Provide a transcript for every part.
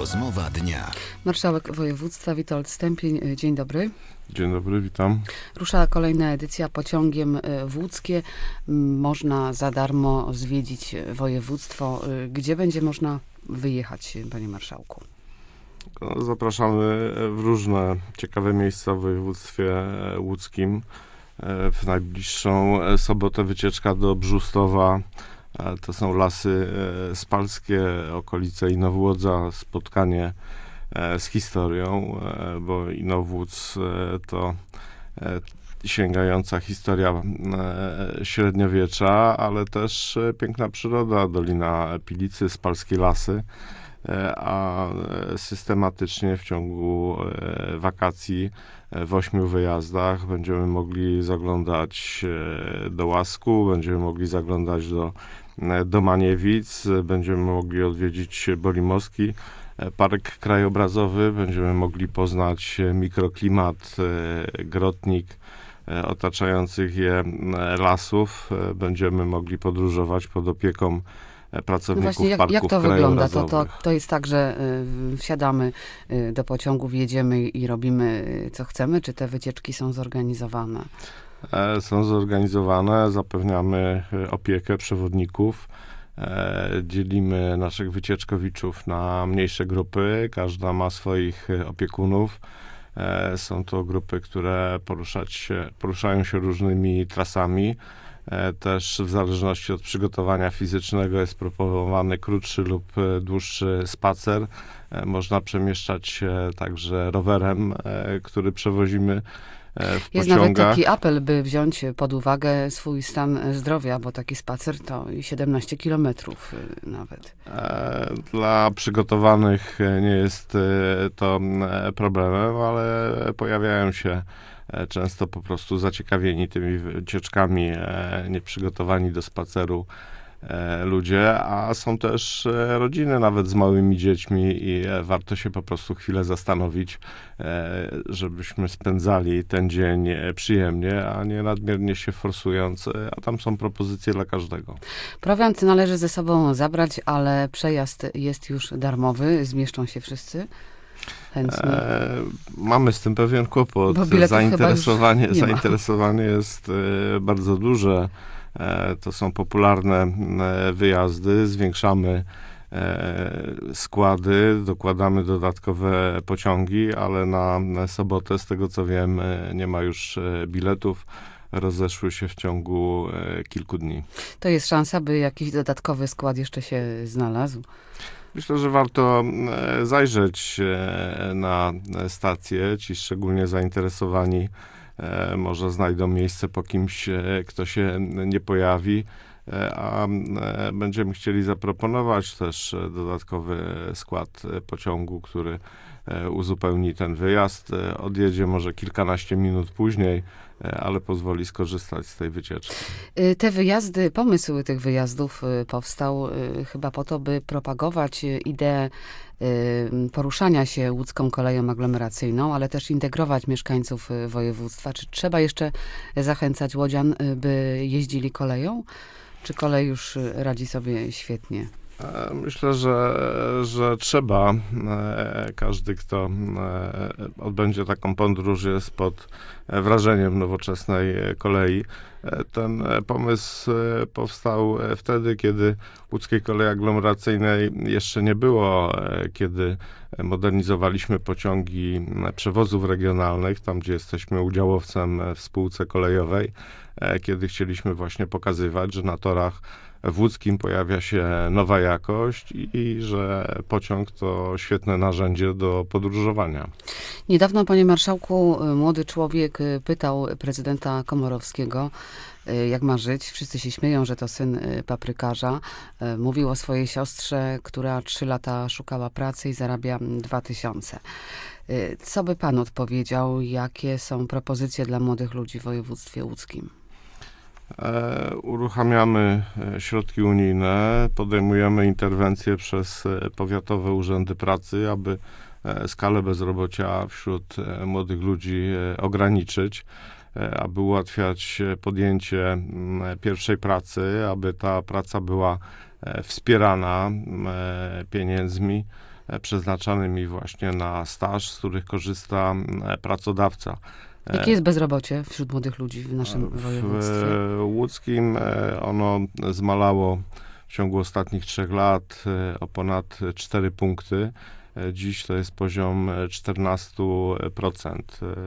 Rozmowa dnia. Marszałek województwa Witold Stępień, dzień dobry. Dzień dobry, witam. Rusza kolejna edycja Pociągiem w Łódzkie. Można za darmo zwiedzić województwo. Gdzie będzie można wyjechać, panie marszałku? Zapraszamy w różne ciekawe miejsca w województwie łódzkim. W najbliższą sobotę wycieczka do Brzustowa. To są Lasy Spalskie, okolice Inowłodza, spotkanie z historią, bo Inowłódz to sięgająca historia średniowiecza, ale też piękna przyroda, Dolina Pilicy, Spalskie Lasy, a systematycznie w ciągu wakacji w 8 wyjazdach będziemy mogli zaglądać do Łasku, będziemy mogli zaglądać do Maniewic, będziemy mogli odwiedzić Bolimowski Park Krajobrazowy, będziemy mogli poznać mikroklimat Grotnik, otaczających je lasów, będziemy mogli podróżować pod opieką pracowników właśnie, parków jak to wygląda? To jest tak, że wsiadamy do pociągów, jedziemy i robimy co chcemy, czy te wycieczki są zorganizowane? Są zorganizowane, zapewniamy opiekę przewodników, dzielimy naszych wycieczkowiczów na mniejsze grupy, każda ma swoich opiekunów. Są to grupy, które poruszają się różnymi trasami. Też w zależności od przygotowania fizycznego jest proponowany krótszy lub dłuższy spacer. Można przemieszczać się także rowerem, który przewozimy w jest pociągach. nawet taki apel, by wziąć pod uwagę swój stan zdrowia, bo taki spacer to 17 kilometrów nawet. Dla przygotowanych nie jest to problemem, ale pojawiają się często po prostu zaciekawieni tymi wycieczkami, nieprzygotowani do spaceru ludzie, a są też rodziny nawet z małymi dziećmi i warto się po prostu chwilę zastanowić, żebyśmy spędzali ten dzień przyjemnie, a nie nadmiernie się forsując, a tam są propozycje dla każdego. Prowiant należy ze sobą zabrać, ale przejazd jest już darmowy. Zmieszczą się wszyscy? Mamy z tym pewien kłopot. Zainteresowanie jest bardzo duże. To są popularne wyjazdy. Zwiększamy składy, dokładamy dodatkowe pociągi, ale na sobotę, z tego co wiem, nie ma już biletów. Rozeszły się w ciągu kilku dni. To jest szansa, by jakiś dodatkowy skład jeszcze się znalazł? Myślę, że warto zajrzeć na stację. Ci szczególnie zainteresowani może znajdą miejsce po kimś, kto się nie pojawi, a będziemy chcieli zaproponować też dodatkowy skład pociągu, który uzupełni ten wyjazd. Odjedzie może kilkanaście minut później, ale pozwoli skorzystać z tej wycieczki. Te wyjazdy, pomysł tych wyjazdów powstał chyba po to, by propagować ideę poruszania się łódzką koleją aglomeracyjną, ale też integrować mieszkańców województwa. Czy trzeba jeszcze zachęcać łodzian, by jeździli koleją? Czy kolej już radzi sobie świetnie? Myślę, że trzeba. Każdy, kto odbędzie taką podróż, jest pod wrażeniem nowoczesnej kolei. Ten pomysł powstał wtedy, kiedy łódzkiej kolei aglomeracyjnej jeszcze nie było, kiedy modernizowaliśmy pociągi przewozów regionalnych, tam gdzie jesteśmy udziałowcem w spółce kolejowej, kiedy chcieliśmy właśnie pokazywać, że na torach w łódzkim pojawia się nowa jakość i że pociąg to świetne narzędzie do podróżowania. Niedawno, panie marszałku, młody człowiek pytał prezydenta Komorowskiego, jak ma żyć. Wszyscy się śmieją, że to syn paprykarza. Mówił o swojej siostrze, która 3 lata szukała pracy i zarabia 2000. Co by pan odpowiedział? Jakie są propozycje dla młodych ludzi w województwie łódzkim? Uruchamiamy środki unijne, podejmujemy interwencje przez powiatowe urzędy pracy, aby skalę bezrobocia wśród młodych ludzi ograniczyć, aby ułatwiać podjęcie pierwszej pracy, aby ta praca była wspierana pieniędzmi, przeznaczanymi właśnie na staż, z których korzysta pracodawca. Jakie jest bezrobocie wśród młodych ludzi w naszym województwie? W łódzkim ono zmalało w ciągu ostatnich 3 lat o ponad 4 punkty. Dziś to jest poziom 14%.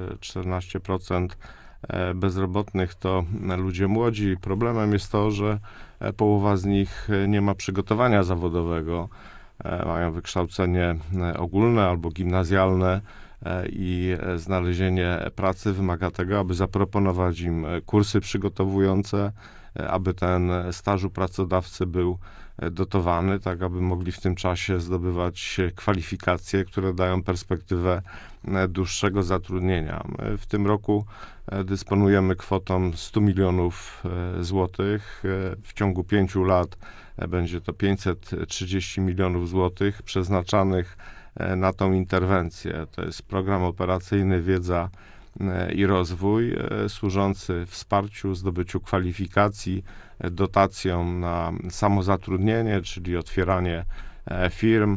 14% bezrobotnych to ludzie młodzi. Problemem jest to, że połowa z nich nie ma przygotowania zawodowego. Mają wykształcenie ogólne albo gimnazjalne i znalezienie pracy wymaga tego, aby zaproponować im kursy przygotowujące, aby ten staż u pracodawcy był dotowany, tak aby mogli w tym czasie zdobywać kwalifikacje, które dają perspektywę dłuższego zatrudnienia. My w tym roku dysponujemy kwotą 100 milionów złotych. W ciągu 5 lat będzie to 530 milionów złotych przeznaczanych na tą interwencję. To jest program operacyjny Wiedza i Rozwój, służący wsparciu, zdobyciu kwalifikacji, dotacją na samozatrudnienie, czyli otwieranie firm.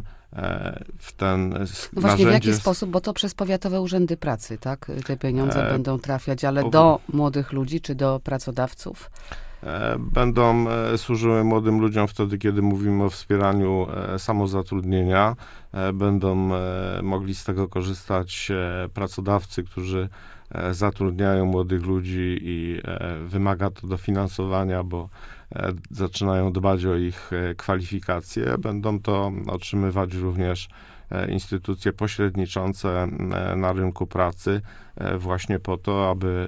W ten No właśnie, w jaki sposób, bo to przez powiatowe urzędy pracy, tak? Te pieniądze będą trafiać, ale do młodych ludzi czy do pracodawców? Będą służyły młodym ludziom wtedy, kiedy mówimy o wspieraniu samozatrudnienia. Będą mogli z tego korzystać pracodawcy, którzy zatrudniają młodych ludzi i wymaga to dofinansowania, bo zaczynają dbać o ich kwalifikacje. Będą to otrzymywać również instytucje pośredniczące na rynku pracy właśnie po to, aby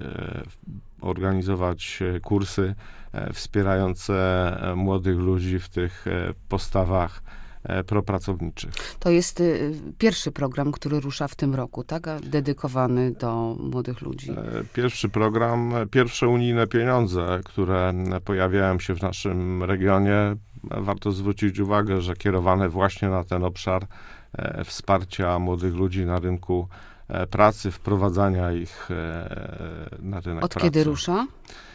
organizować kursy wspierające młodych ludzi w tych postawach propracowniczych. To jest pierwszy program, który rusza w tym roku, tak? Dedykowany do młodych ludzi. Pierwszy program, pierwsze unijne pieniądze, które pojawiają się w naszym regionie. Warto zwrócić uwagę, że kierowane właśnie na ten obszar wsparcia młodych ludzi na rynku pracy, wprowadzania ich na rynek pracy. Od kiedy rusza?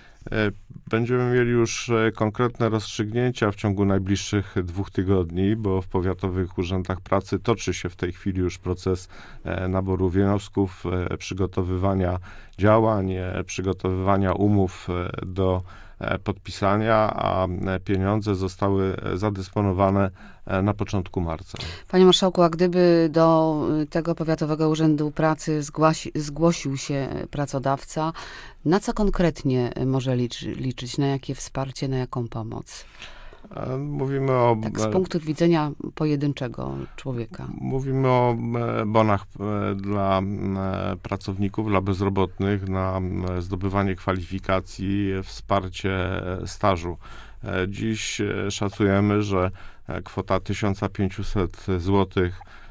Będziemy mieli już konkretne rozstrzygnięcia w ciągu najbliższych 2 tygodni, bo w powiatowych urzędach pracy toczy się w tej chwili już proces naboru wniosków, przygotowywania działań, przygotowywania umów do podpisania, a pieniądze zostały zadysponowane na początku marca. Panie marszałku, a gdyby do tego Powiatowego Urzędu Pracy zgłosił się pracodawca, na co konkretnie może liczyć? Na jakie wsparcie, na jaką pomoc? Mówimy o... Tak z punktu widzenia pojedynczego człowieka. Mówimy o bonach dla pracowników, dla bezrobotnych na zdobywanie kwalifikacji, wsparcie stażu. Dziś szacujemy, że kwota 1500 zł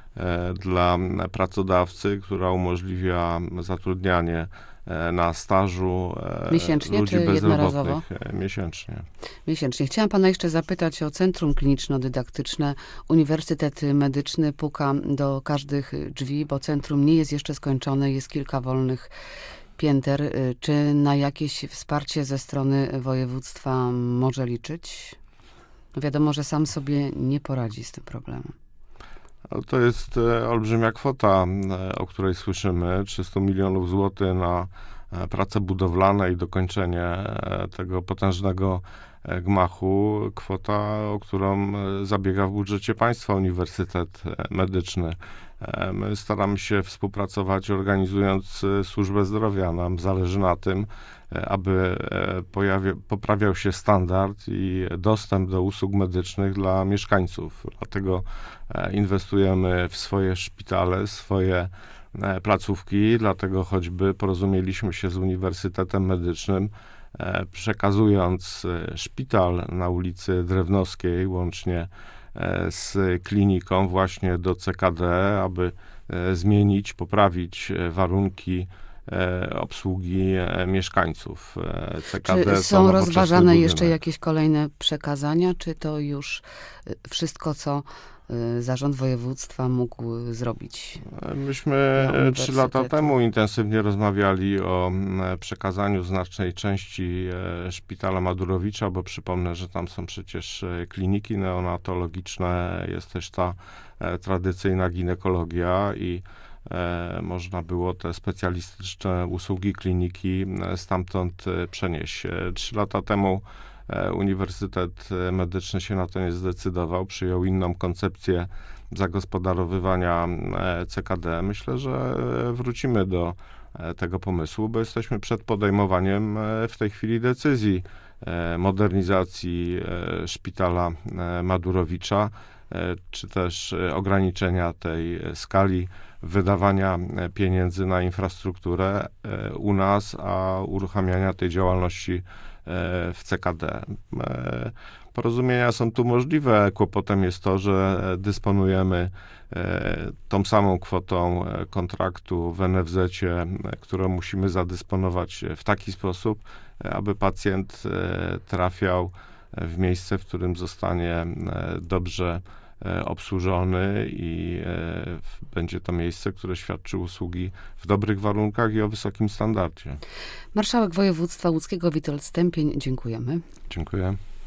dla pracodawcy, która umożliwia zatrudnianie na stażu miesięcznie ludzi czy jednorazowo? Miesięcznie. Miesięcznie. Chciałam pana jeszcze zapytać o Centrum Kliniczno-Dydaktyczne. Uniwersytet Medyczny puka do każdych drzwi, bo centrum nie jest jeszcze skończone, jest kilka wolnych pięter. Czy na jakieś wsparcie ze strony województwa może liczyć? No wiadomo, że sam sobie nie poradzi z tym problemem. To jest olbrzymia kwota, o której słyszymy. 300 milionów złotych na prace budowlane i dokończenie tego potężnego gmachu. Kwota, o którą zabiega w budżecie państwa Uniwersytet Medyczny. My staramy się współpracować, organizując służbę zdrowia. Nam zależy na tym, aby poprawiał się standard i dostęp do usług medycznych dla mieszkańców. Dlatego inwestujemy w swoje szpitale, swoje placówki, dlatego choćby porozumieliśmy się z Uniwersytetem Medycznym, przekazując szpital na ulicy Drewnowskiej łącznie z kliniką właśnie do CKD, aby zmienić, poprawić warunki obsługi mieszkańców. CKD czy są rozważane budynek. jeszcze jakieś kolejne przekazania, czy to już wszystko, co zarząd województwa mógł zrobić? Myśmy Dla 3 lata uniwersytetu. temu intensywnie rozmawiali o przekazaniu znacznej części szpitala Madurowicza, bo przypomnę, że tam są przecież kliniki neonatologiczne, jest też ta tradycyjna ginekologia i można było te specjalistyczne usługi kliniki stamtąd przenieść. 3 lata temu Uniwersytet Medyczny się na to nie zdecydował, przyjął inną koncepcję zagospodarowywania CKD. Myślę, że wrócimy do tego pomysłu, bo jesteśmy przed podejmowaniem w tej chwili decyzji modernizacji szpitala Madurowicza, czy też ograniczenia tej skali wydawania pieniędzy na infrastrukturę u nas, a uruchamiania tej działalności w CKD. Porozumienia są tu możliwe. Kłopotem jest to, że dysponujemy tą samą kwotą kontraktu w NFZ-cie, którą musimy zadysponować w taki sposób, aby pacjent trafiał w miejsce, w którym zostanie dobrze obsłużony i będzie to miejsce, które świadczy usługi w dobrych warunkach i o wysokim standardzie. Marszałek województwa łódzkiego Witold Stępień, dziękujemy. Dziękuję.